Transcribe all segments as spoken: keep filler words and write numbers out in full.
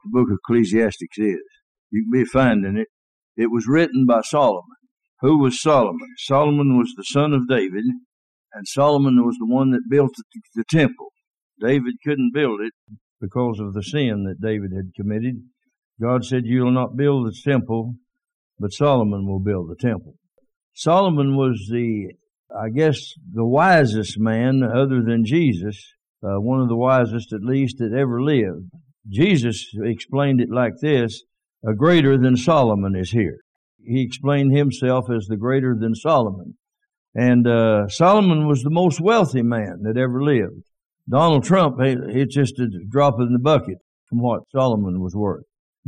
the book of Ecclesiastes is. You can be finding it. It was written by Solomon. Who was Solomon? Solomon was the son of David, and Solomon was the one that built the, the temple. David couldn't build it because of the sin that David had committed. God said, "You will not build the temple, but Solomon will build the temple." Solomon was the, I guess, the wisest man other than Jesus, uh, one of the wisest at least that ever lived. Jesus explained it like this: a greater than Solomon is here. He explained himself as the greater than Solomon. And uh, Solomon was the most wealthy man that ever lived. Donald Trump, it's just a drop in the bucket from what Solomon was worth.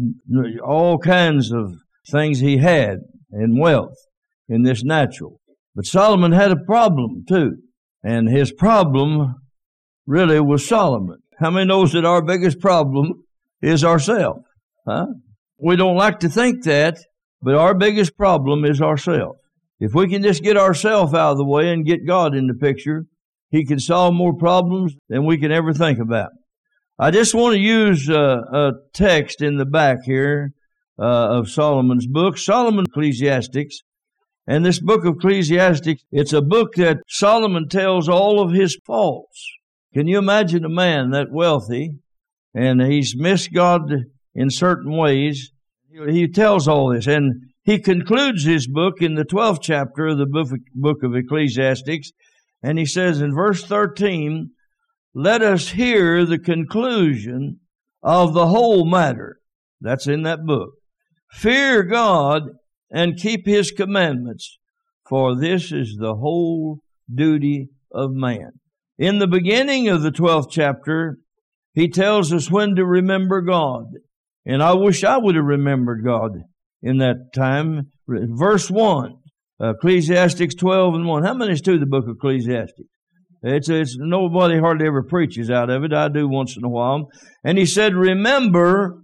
All kinds of things he had in wealth in this natural. But Solomon had a problem too. And his problem really was Solomon. How many knows that our biggest problem is ourselves? Huh? We don't like to think that, but our biggest problem is ourselves. If we can just get ourselves out of the way and get God in the picture, He can solve more problems than we can ever think about. I just want to use uh, a text in the back here uh, of Solomon's book, Solomon Ecclesiastes. And this book of Ecclesiastes, it's a book that Solomon tells all of his faults. Can you imagine a man that wealthy, and he's missed God in certain ways? He tells all this, and he concludes his book in the twelfth chapter of the book of Ecclesiastes, and he says in verse thirteen, "Let us hear the conclusion of the whole matter." That's in that book. "Fear God and keep His commandments, for this is the whole duty of man." In the beginning of the twelfth chapter, he tells us when to remember God. And I wish I would have remembered God in that time. Verse one, Ecclesiastes twelve and one. How many is to the book of Ecclesiastes? It's, it's nobody hardly ever preaches out of it. I do once in a while. And he said, "Remember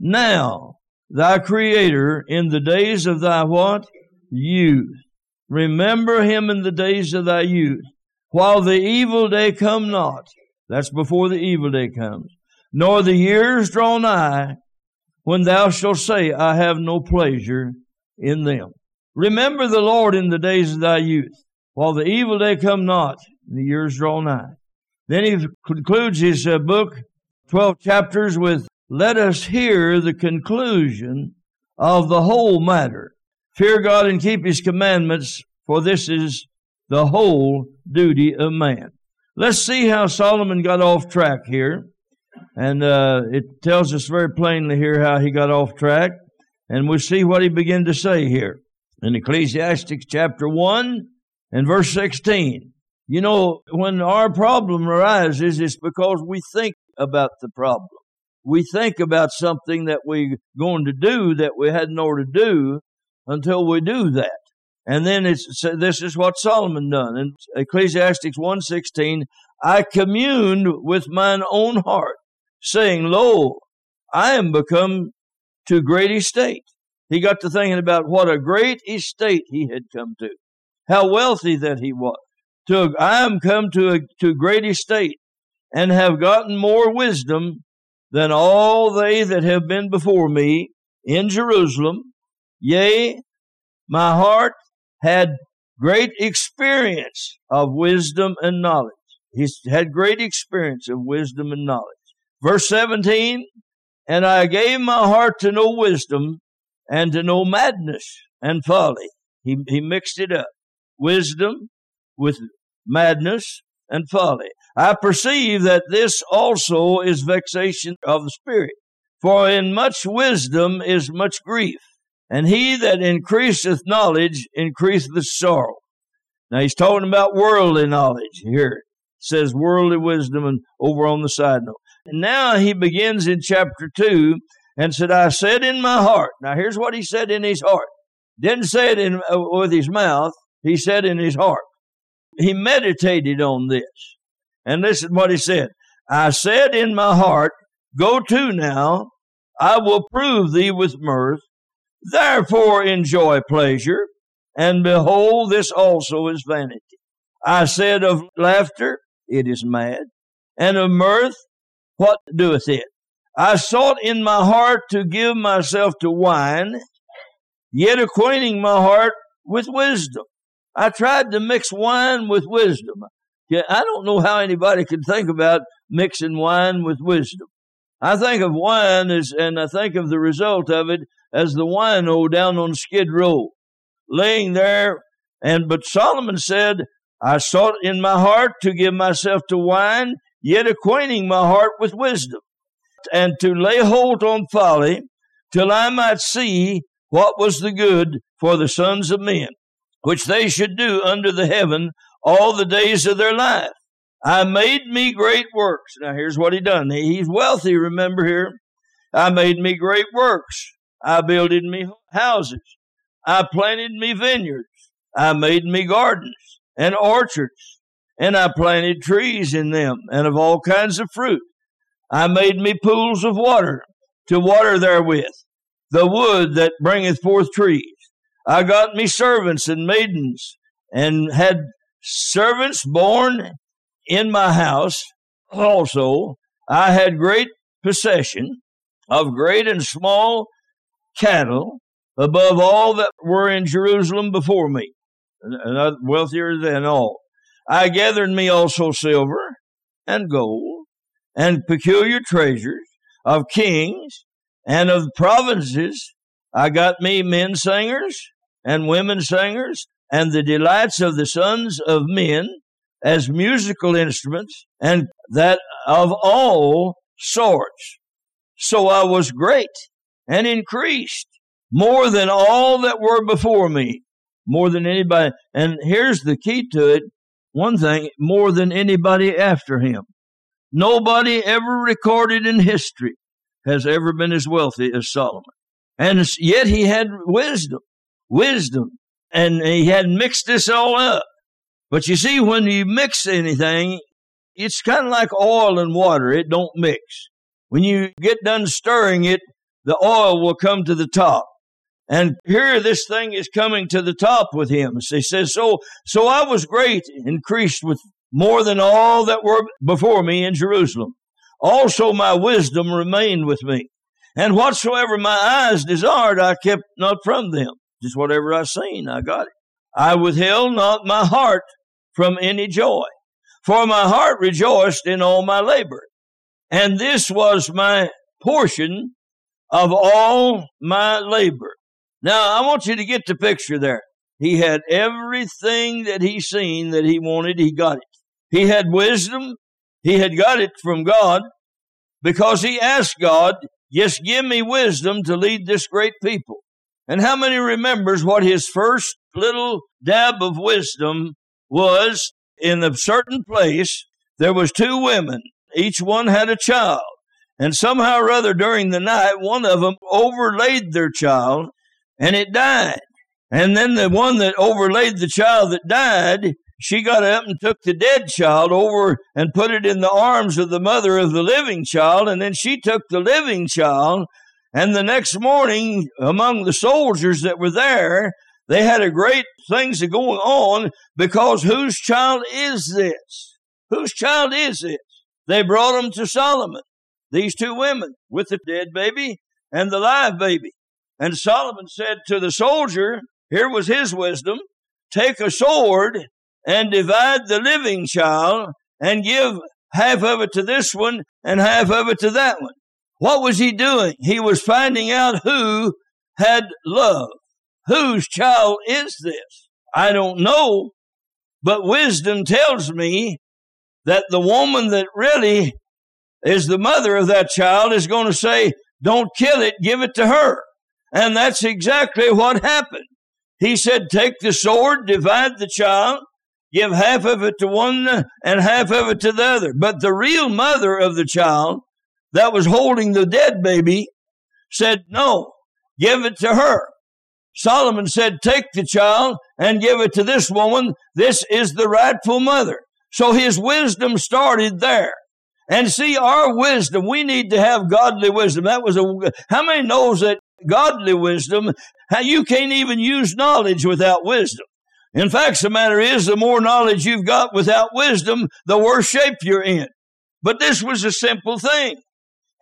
now thy Creator in the days of thy" what? "Youth. Remember Him in the days of thy youth, while the evil day come not." That's before the evil day comes. "Nor the years draw nigh, when thou shalt say, I have no pleasure in them." Remember the Lord in the days of thy youth, while the evil day come not, and the years draw nigh. Then he concludes his uh, book, twelve chapters, with, "Let us hear the conclusion of the whole matter. Fear God and keep His commandments, for this is the whole duty of man." Let's see how Solomon got off track here. And uh, it tells us very plainly here how he got off track. And we'll see what he began to say here. In Ecclesiastes chapter one and verse sixteen. You know, when our problem arises, it's because we think about the problem. We think about something that we're going to do that we hadn't ought to do until we do that. And then it's this is what Solomon done. In Ecclesiastes one sixteen, "I communed with mine own heart, saying, Lo, I am become to great estate." He got to thinking about what a great estate he had come to, how wealthy that he was. To, "I am come to a to great estate, and have gotten more wisdom than all they that have been before me in Jerusalem. Yea, my heart had great experience of wisdom and knowledge." He's had great experience of wisdom and knowledge. Verse seventeen, "And I gave my heart to know wisdom, and to know madness and folly." He, he mixed it up. Wisdom with madness and folly. "I perceive that this also is vexation of the spirit. For in much wisdom is much grief. And he that increaseth knowledge increaseth sorrow." Now he's talking about worldly knowledge here. It says worldly wisdom and over on the side note. And now he begins in chapter two and said, "I said in my heart." Now here's what he said in his heart. Didn't say it in, uh, with his mouth. He said in his heart. He meditated on this. And listen what he said. "I said in my heart, Go to now, I will prove thee with mirth. Therefore enjoy pleasure, and behold, this also is vanity. I said of laughter, it is mad, and of mirth, what doeth it? I sought in my heart to give myself to wine, yet acquainting my heart with wisdom. I tried to mix wine with wisdom. Yeah, I don't know how anybody could think about mixing wine with wisdom. I think of wine as, and I think of the result of it as the wino down on Skid Row, laying there. And but Solomon said, I sought in my heart to give myself to wine, yet acquainting my heart with wisdom, and to lay hold on folly, till I might see what was the good for the sons of men, which they should do under the heaven all the days of their life. I made me great works. Now here's what he done. He's wealthy, remember here. I made me great works. I builded me houses. I planted me vineyards. I made me gardens and orchards. And I planted trees in them, and of all kinds of fruit. I made me pools of water to water therewith, the wood that bringeth forth trees. I got me servants and maidens, and had servants born in my house. Also, I had great possession of great and small cattle above all that were in Jerusalem before me, and wealthier than all. I gathered me also silver and gold and peculiar treasures of kings and of provinces. I got me men singers and women singers and the delights of the sons of men as musical instruments, and that of all sorts. So I was great and increased more than all that were before me, more than anybody. And here's the key to it. One thing, more than anybody after him. Nobody ever recorded in history has ever been as wealthy as Solomon. And yet he had wisdom, wisdom, and he had mixed this all up. But you see, when you mix anything, it's kind of like oil and water. It don't mix. When you get done stirring it, the oil will come to the top. And here this thing is coming to the top with him. He says, so, so I was great, increased with more than all that were before me in Jerusalem. Also my wisdom remained with me. And whatsoever my eyes desired, I kept not from them. Just whatever I seen, I got it. I withheld not my heart from any joy, for my heart rejoiced in all my labor. And this was my portion of all my labor. Now, I want you to get the picture there. He had everything that he seen that he wanted. He got it. He had wisdom. He had got it from God because he asked God, yes, give me wisdom to lead this great people. And how many remembers what his first little dab of wisdom was? In a certain place, there was two women. Each one had a child. And somehow or other during the night, one of them overlaid their child, and it died. And then the one that overlaid the child that died, she got up and took the dead child over and put it in the arms of the mother of the living child. And then she took the living child. And the next morning, among the soldiers that were there, they had a great things going on because whose child is this? Whose child is this? They brought him to Solomon, these two women, with the dead baby and the live baby. And Solomon said to the soldier, here was his wisdom, take a sword and divide the living child and give half of it to this one and half of it to that one. What was he doing? He was finding out who had love. Whose child is this? I don't know, but wisdom tells me that the woman that really is the mother of that child is going to say, don't kill it, give it to her. And that's exactly what happened. He said, take the sword, divide the child, give half of it to one and half of it to the other. But the real mother of the child that was holding the dead baby said, no, give it to her. Solomon said, take the child and give it to this woman. This is the rightful mother. So his wisdom started there. And see, our wisdom, we need to have godly wisdom. That was a, how many knows that godly wisdom, how you can't even use knowledge without wisdom. In fact, the matter is, the more knowledge you've got without wisdom, the worse shape you're in. But this was a simple thing.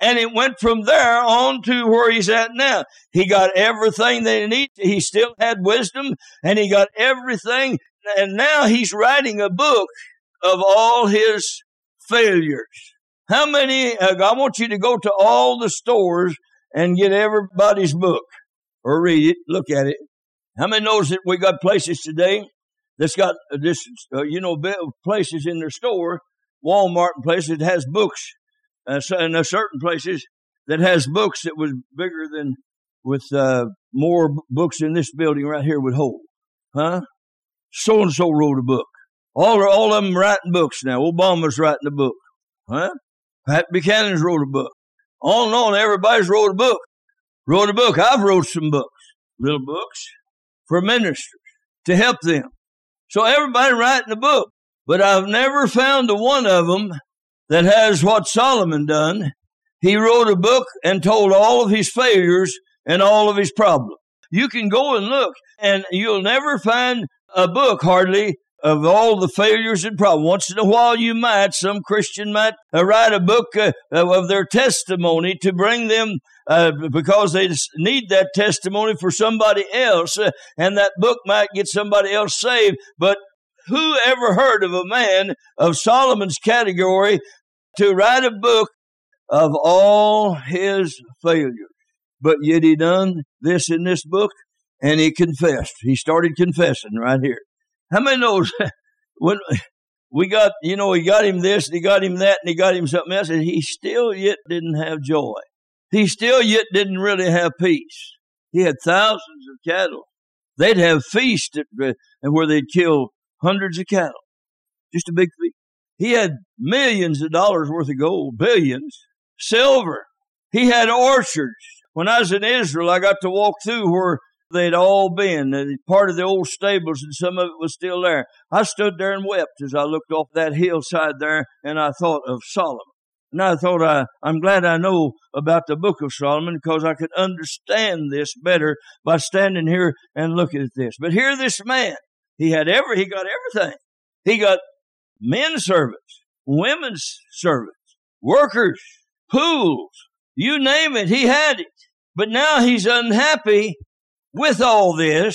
And it went from there on to where he's at now. He got everything that he needed. He still had wisdom, and he got everything. And now he's writing a book of all his failures. How many, uh, I want you to go to all the stores and get everybody's book or read it, look at it. How many knows that we got places today that's got uh, this, uh, you know, places in their store, Walmart and places that has books, uh, and there's certain places that has books that was bigger than, with uh, more books than this building right here would hold. Huh? So-and-so wrote a book. All, all of them writing books now. Obama's writing a book. Huh? Pat Buchanan's wrote a book. On and on, everybody's wrote a book. Wrote a book. I've wrote some books. Little books for ministers to help them. So everybody writing a book. But I've never found a one of them that has what Solomon done. He wrote a book and told all of his failures and all of his problems. You can go and look, and you'll never find a book hardly of all the failures and problems. Once in a while you might, some Christian might uh, write a book uh, of their testimony to bring them, uh, because they need that testimony for somebody else, uh, and that book might get somebody else saved. But who ever heard of a man of Solomon's category to write a book of all his failures? But yet he done this in this book, and he confessed. He started confessing right here. How many knows when we got, you know, he got him this, and he got him that, and he got him something else, and he still yet didn't have joy. He still yet didn't really have peace. He had thousands of cattle. They'd have feasts at, uh, where they'd kill hundreds of cattle. Just a big feast. He had millions of dollars worth of gold, billions, silver. He had orchards. When I was in Israel, I got to walk through where they'd all been, and part of the old stables, and some of it was still there. I stood there and wept as I looked off that hillside there, and I thought of Solomon. And I thought, I, I'm glad I know about the book of Solomon, because I could understand this better by standing here and looking at this. But here this man, he had every, he got everything. He got men servants, women's servants, workers, pools, you name it, he had it. But now he's unhappy with all this,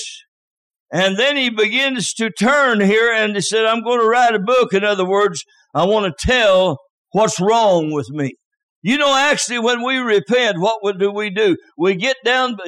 and then he begins to turn here and he said, I'm going to write a book. In other words, I want to tell what's wrong with me. You know, actually, when we repent, what do we do? We get down.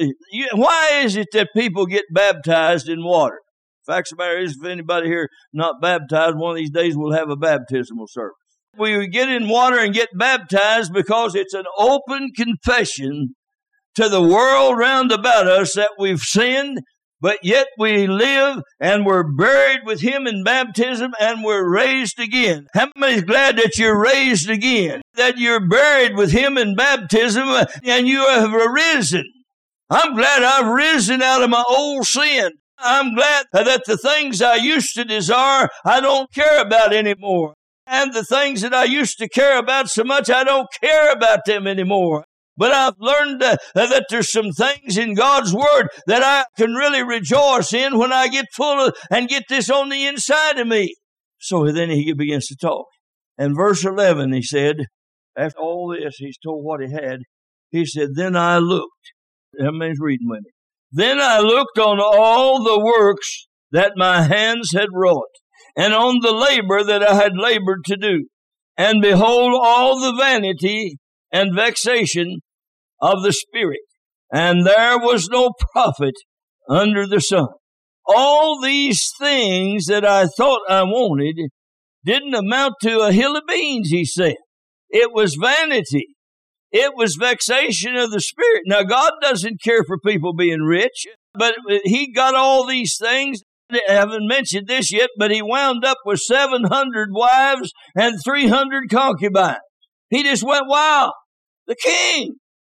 Why is it that people get baptized in water? Facts of the matter is, if anybody here not baptized, one of these days we'll have a baptismal service. We get in water and get baptized because it's an open confession to the world round about us that we've sinned, but yet we live and we're buried with him in baptism and we're raised again. How many is glad that you're raised again? That you're buried with him in baptism and you have arisen. I'm glad I've risen out of my old sin. I'm glad that the things I used to desire, I don't care about anymore. And the things that I used to care about so much, I don't care about them anymore. But I've learned uh, that there's some things in God's Word that I can really rejoice in when I get full of and get this on the inside of me. So then he begins to talk. And verse eleven, he said, after all this, he's told what he had. He said, then I looked. How many's reading with me? Then I looked on all the works that my hands had wrought, and on the labor that I had labored to do. And behold, all the vanity and vexation of the spirit, and there was no profit under the sun. All these things that I thought I wanted didn't amount to a hill of beans, he said. It was vanity. It was vexation of the spirit. Now, God doesn't care for people being rich, but he got all these things. I haven't mentioned this yet, but he wound up with seven hundred wives and three hundred concubines. He just went, wow, the king.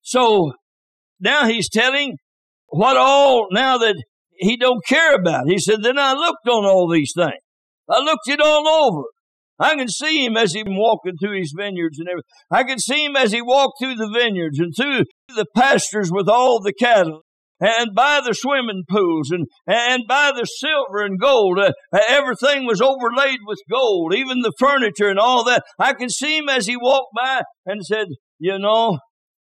So now he's telling what all, now that he don't care about. He said, then I looked on all these things. I looked it all over. I can see him as he walking through his vineyards and everything. I can see him as he walked through the vineyards and through the pastures with all the cattle, and by the swimming pools, and, and by the silver and gold. Uh, everything was overlaid with gold, even the furniture and all that. I can see him as he walked by and said, you know,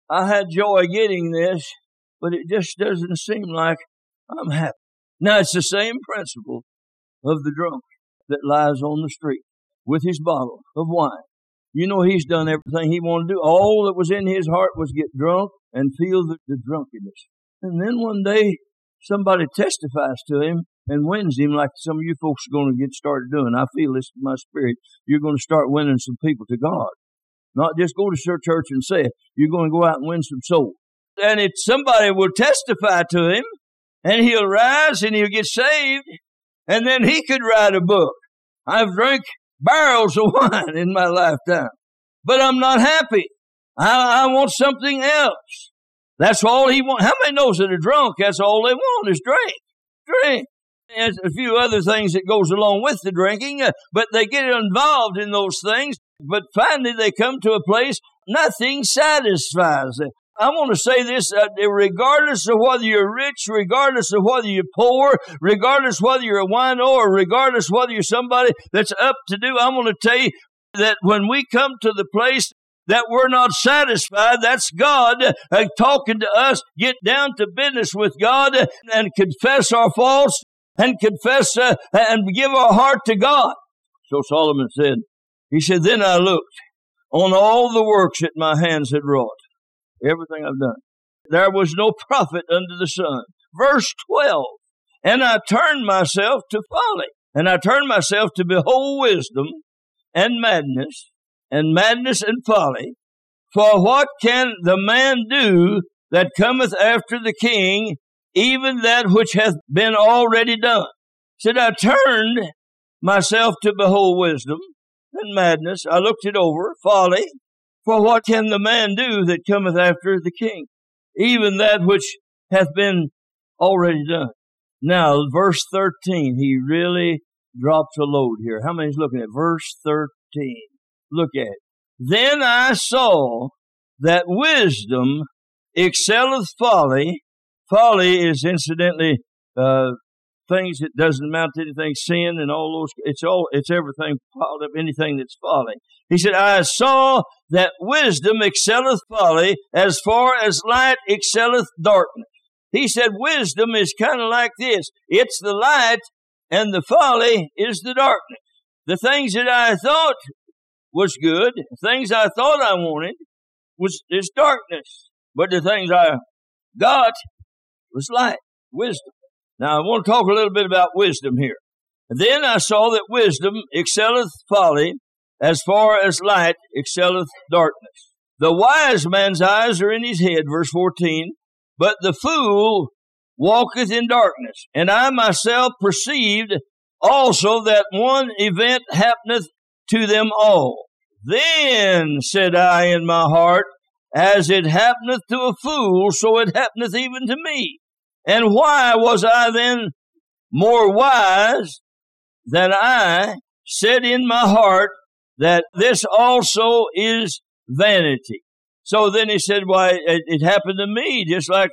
I had joy getting this, but it just doesn't seem like I'm happy. Now, it's the same principle of the drunk that lies on the street with his bottle of wine. You know, he's done everything he wanted to do. All that was in his heart was get drunk and feel the, the drunkenness. And then one day, somebody testifies to him and wins him like some of you folks are going to get started doing. I feel this in my spirit. You're going to start winning some people to God. Not just go to church and say it. You're going to go out and win some souls. And if somebody will testify to him, and he'll rise and he'll get saved, and then he could write a book. I've drank barrels of wine in my lifetime, but I'm not happy. I, I want something else. That's all he wants. How many knows that a drunk, that's all they want is drink, drink. There's a few other things that goes along with the drinking, uh, but they get involved in those things. But finally they come to a place, nothing satisfies them. I want to say this, uh, regardless of whether you're rich, regardless of whether you're poor, regardless whether you're a wino, or regardless whether you're somebody that's up to do, I'm going to tell you that when we come to the place that we're not satisfied, that's God uh, talking to us. Get down to business with God uh, and confess our faults and confess uh, and give our heart to God. So Solomon said, he said, then I looked on all the works that my hands had wrought. Everything I've done. There was no profit under the sun. Verse twelve. And I turned myself to folly. And I turned myself to behold wisdom and madness, and madness and folly. For what can the man do that cometh after the king, even that which hath been already done? Said I turned myself to behold wisdom and madness. I looked it over, folly. For what can the man do that cometh after the king? Even that which hath been already done. Now, verse thirteen, he really drops a load here. How many's looking at verse thirteen? Look at it. Then I saw that wisdom excelleth folly. Folly is incidentally uh, things that doesn't amount to anything, sin and all those. It's all. It's everything piled up. Anything that's folly. He said, I saw that wisdom excelleth folly as far as light excelleth darkness. He said wisdom is kind of like this. It's the light and the folly is the darkness. The things that I thought was good, the things I thought I wanted was is darkness. But the things I got was light, wisdom. Now I want to talk a little bit about wisdom here. And then I saw that wisdom excelleth folly as far as light excelleth darkness. The wise man's eyes are in his head, verse fourteen, but the fool walketh in darkness. And I myself perceived also that one event happeneth to them all. Then said I in my heart, as it happeneth to a fool, so it happeneth even to me. And why was I then more wise than I said in my heart, that this also is vanity? So then he said, why, it, it happened to me just like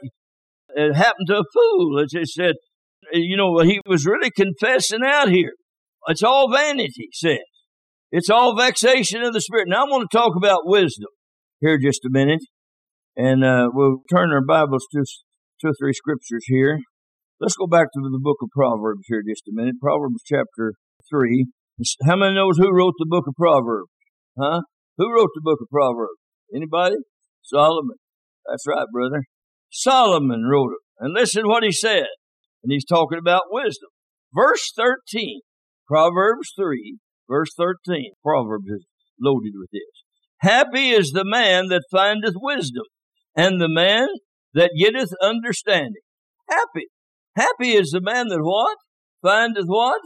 it happened to a fool. It just said, you know, he was really confessing out here. It's all vanity, he says. It's all vexation of the spirit. Now I want to talk about wisdom here just a minute. And uh, we'll turn our Bibles to two or three scriptures here. Let's go back to the book of Proverbs here just a minute. Proverbs chapter three. How many knows who wrote the book of Proverbs? Huh? Who wrote the book of Proverbs? Anybody? Solomon. That's right, brother. Solomon wrote it. And listen what he said. And he's talking about wisdom. Verse thirteen. Proverbs three, verse thirteen. Proverbs is loaded with this. Happy is the man that findeth wisdom, and the man that getteth understanding. Happy. Happy is the man that what? Findeth what?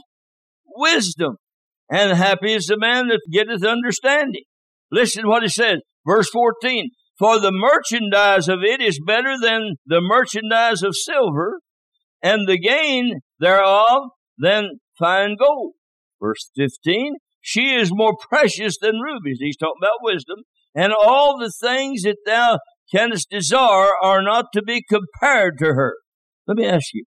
Wisdom. And happy is the man that getteth understanding. Listen to what he says. Verse fourteen. For the merchandise of it is better than the merchandise of silver, and the gain thereof than fine gold. Verse fifteen. She is more precious than rubies. He's talking about wisdom. And all the things that thou canst desire are not to be compared to her. Let me ask you.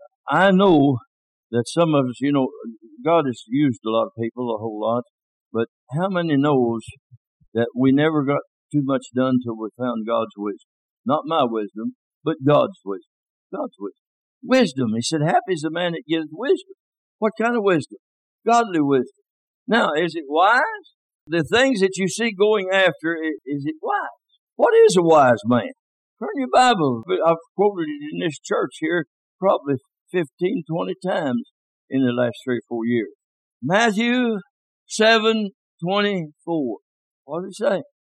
I know that some of us, you know, God has used a lot of people, a whole lot, but how many knows that we never got too much done till we found God's wisdom. Not my wisdom, but God's wisdom. God's wisdom. Wisdom. He said, happy is the man that giveth wisdom. What kind of wisdom? Godly wisdom. Now, is it wise? The things that you see going after, is it wise? What is a wise man? Turn your Bible. I've quoted it in this church here probably fifteen, twenty times in the last three or four years. Matthew seven twenty-four. What does it say?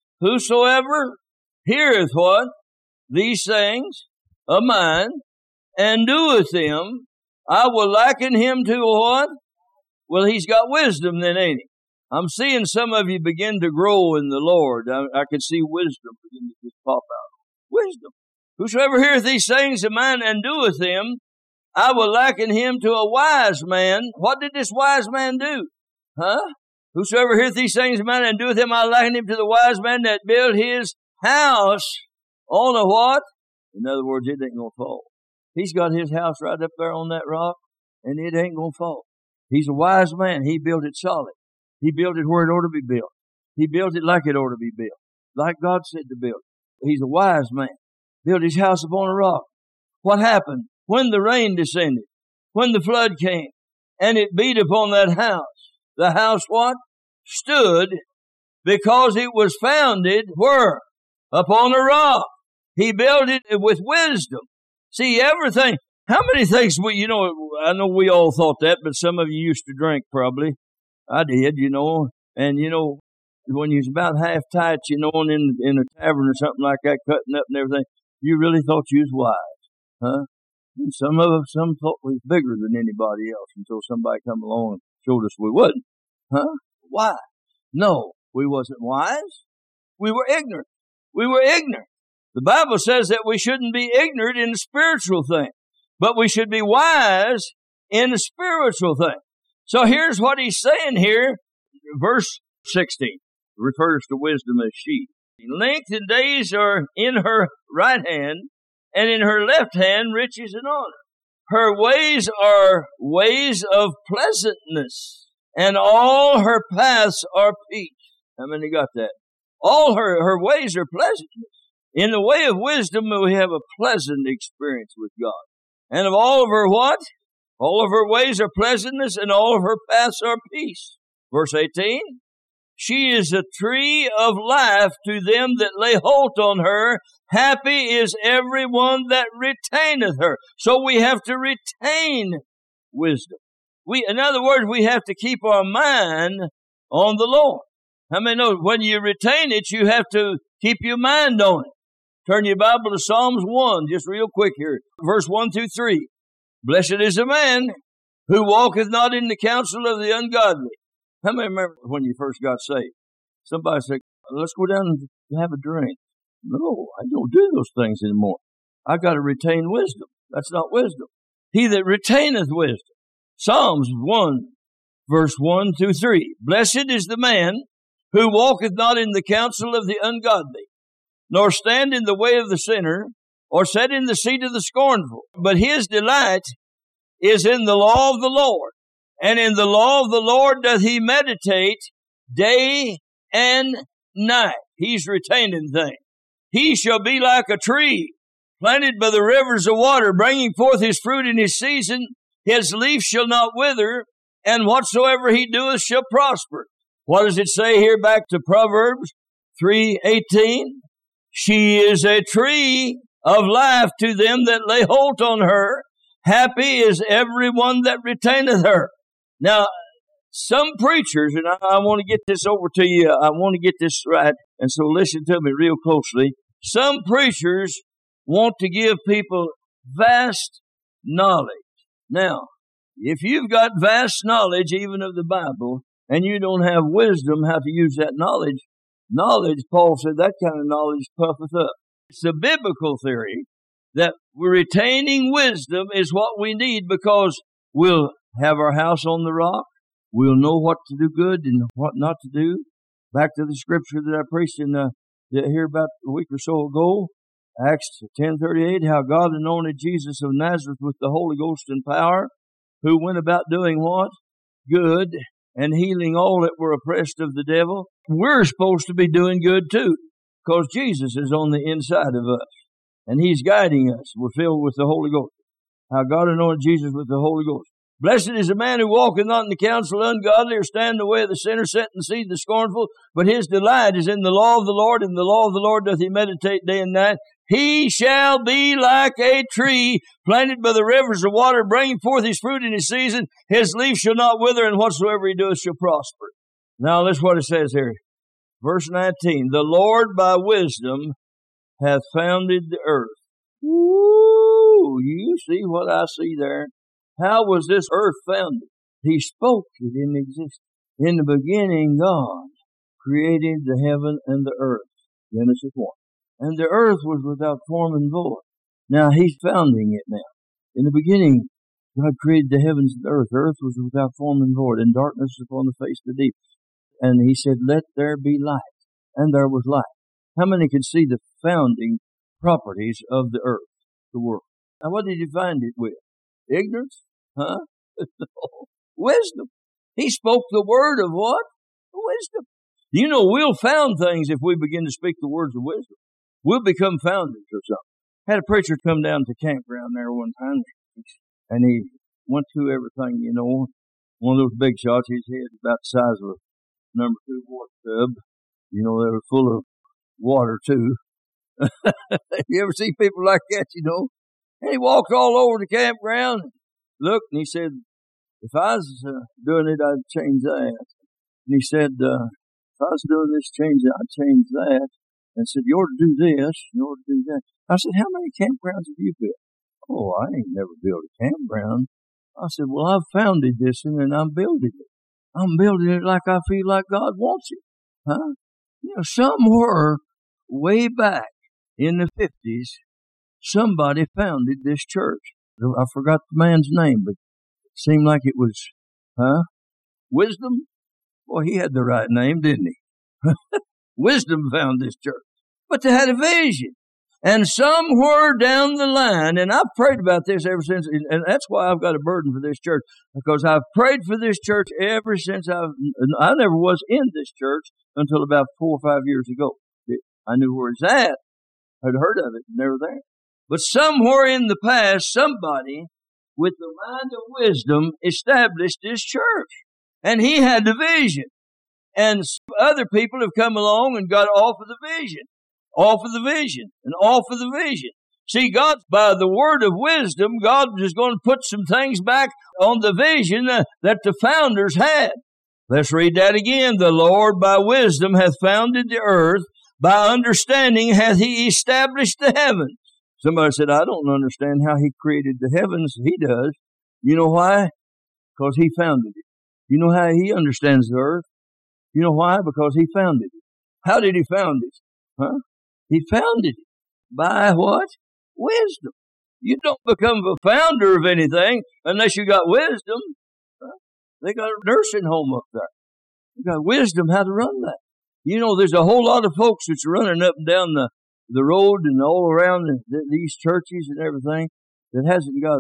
Whosoever heareth what? These things of mine, and doeth them, I will liken him to what? Well, he's got wisdom then, ain't he? I'm seeing some of you begin to grow in the Lord. I, I can see wisdom begin to just pop out. Wisdom. Whosoever heareth these things of mine and doeth them, I will liken him to a wise man. What did this wise man do? Huh? Whosoever heareth these things of mine and doeth them, I liken him to the wise man that built his house on a what? In other words, it ain't going to fall. He's got his house right up there on that rock, and it ain't going to fall. He's a wise man. He built it solid. He built it where it ought to be built. He built it like it ought to be built, like God said to build it. He's a wise man. Built his house upon a rock. What happened? When the rain descended, when the flood came, and it beat upon that house, the house what? Stood, because it was founded where? Upon a rock. He built it with wisdom. See, everything, how many things we, you know, I know we all thought that, but some of you used to drink probably. I did, you know, and you know, when you was about half tight, you know, and in, in a tavern or something like that, cutting up and everything, you really thought you was wise, huh? And some of us, some thought we was bigger than anybody else until somebody come along and showed us we wasn't, huh? Why? No, we wasn't wise. We were ignorant. We were ignorant. The Bible says that we shouldn't be ignorant in spiritual things, but we should be wise in the spiritual things. So here's what he's saying here. Verse sixteen refers to wisdom as she. Length and days are in her right hand, and in her left hand riches and honor. Her ways are ways of pleasantness, and all her paths are peace. How many got that? All her, her ways are pleasantness. In the way of wisdom, we have a pleasant experience with God. And of all of her what? All of her ways are pleasantness, and all of her paths are peace. Verse eighteen, she is a tree of life to them that lay hold on her. Happy is every one that retaineth her. So we have to retain wisdom. We, in other words, we have to keep our mind on the Lord. How many know when you retain it, you have to keep your mind on it? Turn your Bible to Psalms one, just real quick here. Verse one through three. Blessed is the man who walketh not in the counsel of the ungodly. How many remember when you first got saved? Somebody said, let's go down and have a drink. No, I don't do those things anymore. I got to retain wisdom. That's not wisdom. He that retaineth wisdom. Psalms one, verse one through three. Blessed is the man who walketh not in the counsel of the ungodly, nor stand in the way of the sinner, or sit in the seat of the scornful. But his delight is in the law of the Lord, and in the law of the Lord doth he meditate day and night. He's retaining things. He shall be like a tree planted by the rivers of water, bringing forth his fruit in his season. His leaf shall not wither, and whatsoever he doeth shall prosper. What does it say here back to Proverbs three eighteen? She is a tree of life to them that lay hold on her. Happy is every one that retaineth her. Now, some preachers, and I, I want to get this over to you, I want to get this right, and so listen to me real closely. Some preachers want to give people vast knowledge. Now, if you've got vast knowledge even of the Bible, and you don't have wisdom how to use that knowledge, knowledge, Paul said, that kind of knowledge puffeth up. It's a biblical theory that retaining wisdom is what we need, because we'll have our house on the rock. We'll know what to do good and what not to do. Back to the scripture that I preached in uh, here about a week or so ago, Acts ten thirty-eight, how God anointed Jesus of Nazareth with the Holy Ghost and power, who went about doing what? Good, and healing all that were oppressed of the devil. We're supposed to be doing good too. Because Jesus is on the inside of us. And He's guiding us. We're filled with the Holy Ghost. How God anointed Jesus with the Holy Ghost. Blessed is the man who walketh not in the counsel of the ungodly, or stand in the way of the sinner, sit in the seat of the scornful. But his delight is in the law of the Lord, and the law of the Lord doth he meditate day and night. He shall be like a tree planted by the rivers of water, bringing forth his fruit in his season. His leaf shall not wither, and whatsoever he doeth shall prosper. Now listen what it says here. Verse nineteen. The Lord by wisdom hath founded the earth. Woo! You see what I see there? How was this earth founded? He spoke it in existence. In the beginning, God created the heaven and the earth. Genesis one. And the earth was without form and void. Now He's founding it now. In the beginning, God created the heavens and the earth. The earth was without form and void, and darkness upon the face of the deep. And He said, let there be light. And there was light. How many could see the founding properties of the earth, the world? Now what did He find it with? Ignorance? Huh? Wisdom. He spoke the word of what? Wisdom. You know, we'll found things if we begin to speak the words of wisdom. We'll become founders or something. Had a preacher come down to campground there one time, and he went through everything, you know. One of those big shots, his head about the size of a number two water tub. You know, they were full of water, too. You ever see people like that, you know? And he walked all over the campground, looked, and he said, if I was uh, doing it, I'd change that. And he said, uh, if I was doing this, change it, I'd change that. And said, you ought to do this, you ought to do that. I said, how many campgrounds have you built? Oh, I ain't never built a campground. I said, well, I've founded this one and I'm building it. I'm building it like I feel like God wants it. Huh? You know, somewhere way back in the fifties, somebody founded this church. I forgot the man's name, but it seemed like it was, huh? Wisdom? Boy, he had the right name, didn't he? Wisdom found this church. But they had a vision. And somewhere down the line, and I've prayed about this ever since, and that's why I've got a burden for this church, because I've prayed for this church ever since I've, I never was in this church until about four or five years ago. I knew where it's at. I'd heard of it, never there. But somewhere in the past, somebody with the mind of wisdom established this church. And he had the vision. And other people have come along and got off of the vision, off of the vision, and off of the vision. See, God, by the word of wisdom, God is going to put some things back on the vision that, that the founders had. Let's read that again. The Lord by wisdom hath founded the earth. By understanding hath He established the heavens. Somebody said, I don't understand how He created the heavens. He does. You know why? Because He founded it. You know how He understands the earth? You know why? Because He founded it. How did He found it? Huh? He founded it. By what? Wisdom. You don't become a founder of anything unless you got wisdom. Huh? They got a nursing home up there. They got wisdom how to run that. You know, there's a whole lot of folks that's running up and down the, the road and all around the, the, these churches and everything that hasn't got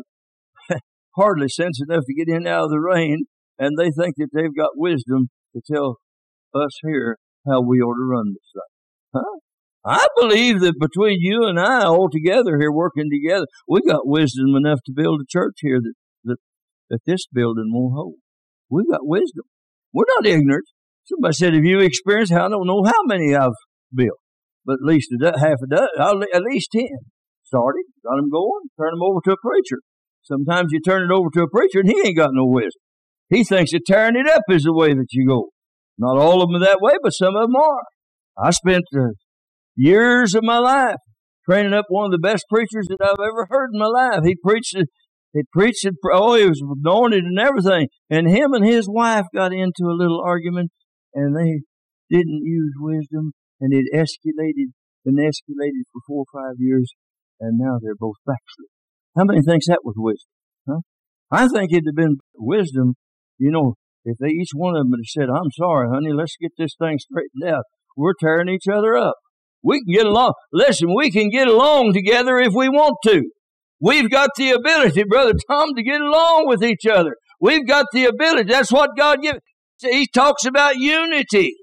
hardly sense enough to get in and out of the rain, and they think that they've got wisdom to tell us here how we ought to run this thing. Huh? I believe that between you and I all together here working together, we got wisdom enough to build a church here that, that, that this building won't hold. We got wisdom. We're not ignorant. Somebody said, have you experienced? I don't know how many I've built, but at least a do- half a dozen, at least ten. Started, got them going, turn them over to a preacher. Sometimes you turn it over to a preacher and he ain't got no wisdom. He thinks that tearing it up is the way that you go. Not all of them are that way, but some of them are. I spent uh, years of my life training up one of the best preachers that I've ever heard in my life. He preached, he preached, oh, he was anointed and everything. And him and his wife got into a little argument. And they didn't use wisdom, and it escalated and escalated for four or five years, and now they're both backslid. How many thinks that was wisdom? Huh? I think it'd have been wisdom, you know, if they each one of them had said, I'm sorry, honey, let's get this thing straightened out. We're tearing each other up. We can get along. Listen, we can get along together if we want to. We've got the ability, Brother Tom, to get along with each other. We've got the ability. That's what God gives. He talks about unity.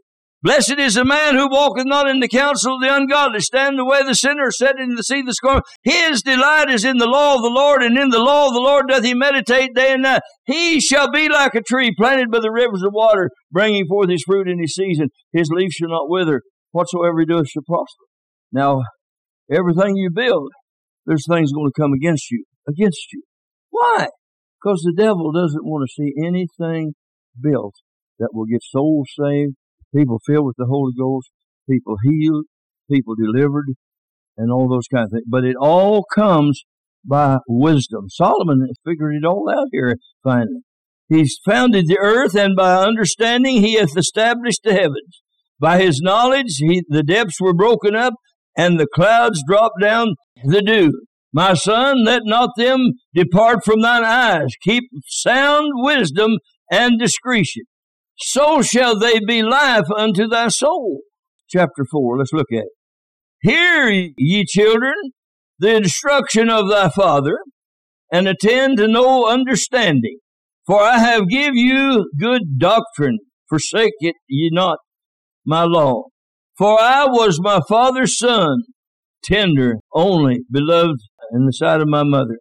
Blessed is the man who walketh not in the counsel of the ungodly, stand the way of the sinner, set in the seat of the scornful. His delight is in the law of the Lord, and in the law of the Lord doth he meditate day and night. He shall be like a tree planted by the rivers of water, bringing forth his fruit in his season. His leaf shall not wither. Whatsoever he doeth shall prosper. Now, everything you build, there's things going to come against you. Against you. Why? Because the devil doesn't want to see anything built that will get souls saved, people filled with the Holy Ghost, people healed, people delivered, and all those kind of things. But it all comes by wisdom. Solomon has figured it all out here finally. He's founded the earth, and by understanding he hath established the heavens. By his knowledge he, the depths were broken up, and the clouds dropped down the dew. My son, let not them depart from thine eyes. Keep sound wisdom and discretion. So shall they be life unto thy soul. Chapter four, let's look at it. Hear, ye children, the instruction of thy father, and attend to no understanding. For I have give you good doctrine. Forsake it ye not my law. For I was my father's son, tender, only, beloved in the sight of my mother.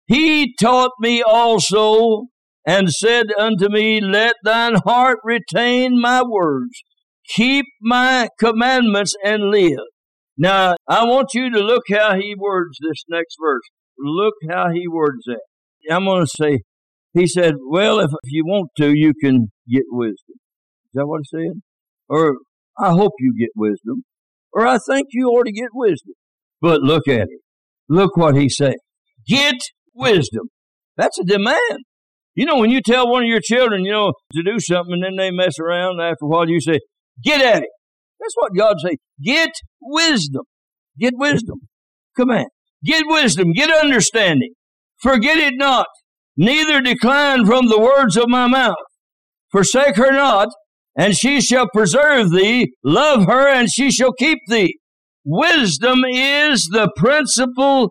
He taught me also, and said unto me, let thine heart retain my words. Keep my commandments and live. Now, I want you to look how he words this next verse. Look how he words that. I'm going to say, he said, well, if, if you want to, you can get wisdom. Is that what he said? Or, I hope you get wisdom. Or, I think you ought to get wisdom. But look at it. Look what he said. Get wisdom. That's a demand. You know, when you tell one of your children, you know, to do something, and then they mess around, and after a while you say, get at it. That's what God say. Get wisdom. Get wisdom. Command. Get wisdom. Get understanding. Forget it not. Neither decline from the words of my mouth. Forsake her not, and she shall preserve thee. Love her, and she shall keep thee. Wisdom is the principal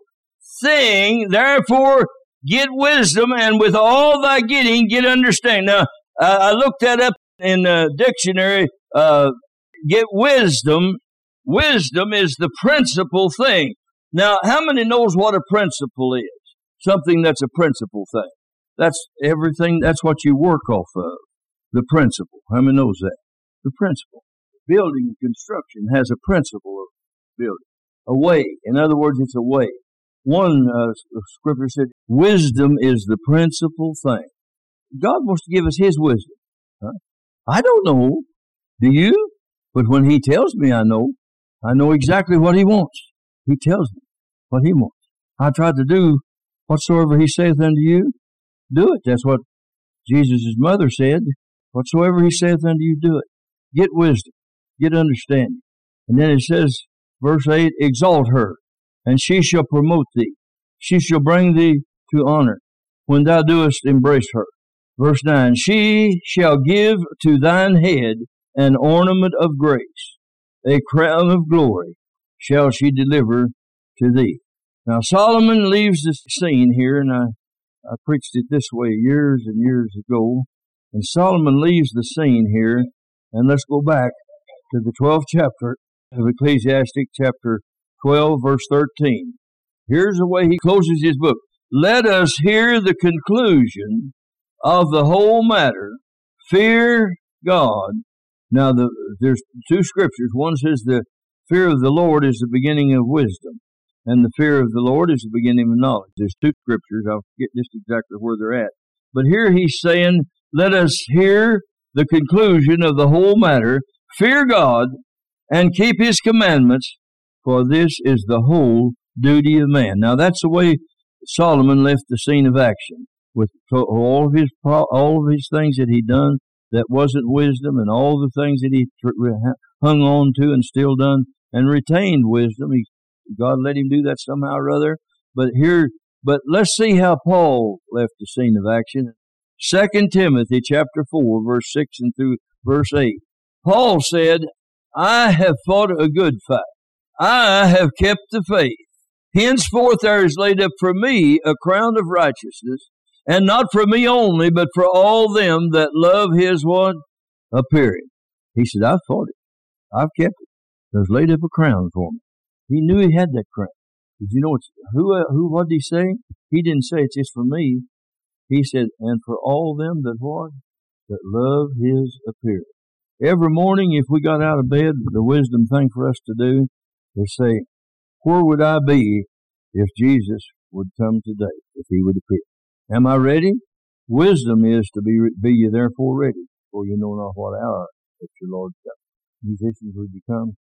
thing. Therefore, get wisdom, and with all thy getting, get understanding. Now, uh, I looked that up in a dictionary. Uh, get wisdom. Wisdom is the principal thing. Now, how many knows what a principle is? Something that's a principal thing. That's everything. That's what you work off of. The principle. How many knows that? The principle. Building and construction has a principle of building. A way. In other words, it's a way. One uh, scripture said, wisdom is the principal thing. God wants to give us his wisdom. Huh? I don't know. Do you? But when he tells me I know, I know exactly what he wants. He tells me what he wants. I tried to do whatsoever he saith unto you, do it. That's what Jesus' mother said. Whatsoever he saith unto you, do it. Get wisdom. Get understanding. And then it says, verse eight, exalt her, and she shall promote thee. She shall bring thee to honor when thou doest embrace her. Verse nine, she shall give to thine head an ornament of grace. A crown of glory shall she deliver to thee. Now Solomon leaves the scene here, and I, I preached it this way years and years ago. And Solomon leaves the scene here, and let's go back to the twelfth chapter of Ecclesiastes, chapter twelve, verse thirteen. Here's the way he closes his book. Let us hear the conclusion of the whole matter. Fear God. Now, the, there's two scriptures. One says the fear of the Lord is the beginning of wisdom, and the fear of the Lord is the beginning of knowledge. There's two scriptures. I'll forget just exactly where they're at. But here he's saying, let us hear the conclusion of the whole matter. Fear God and keep his commandments, for this is the whole duty of man. Now, that's the way Solomon left the scene of action, with all of his all of his things that he'd done that wasn't wisdom, and all the things that he hung on to and still done and retained wisdom. He, God let him do that somehow or other. But here, but let's see how Paul left the scene of action. Second Timothy chapter four, verse six and through verse eight. Paul said, I have fought a good fight. I have kept the faith. Henceforth there is laid up for me a crown of righteousness, and not for me only, but for all them that love his what? Appearing. He said, I fought it. I've kept it. There's laid up a crown for me. He knew he had that crown. Did you know it's, who, uh, who, what did he say? He didn't say it's just for me. He said, and for all them that what? That love his appearing. Every morning, if we got out of bed, the wisdom thing for us to do is say, where would I be if Jesus would come today, if he would appear? Am I ready? Wisdom is to be be ye therefore ready, for you know not what hour that your Lord comes. Musicians, would you come?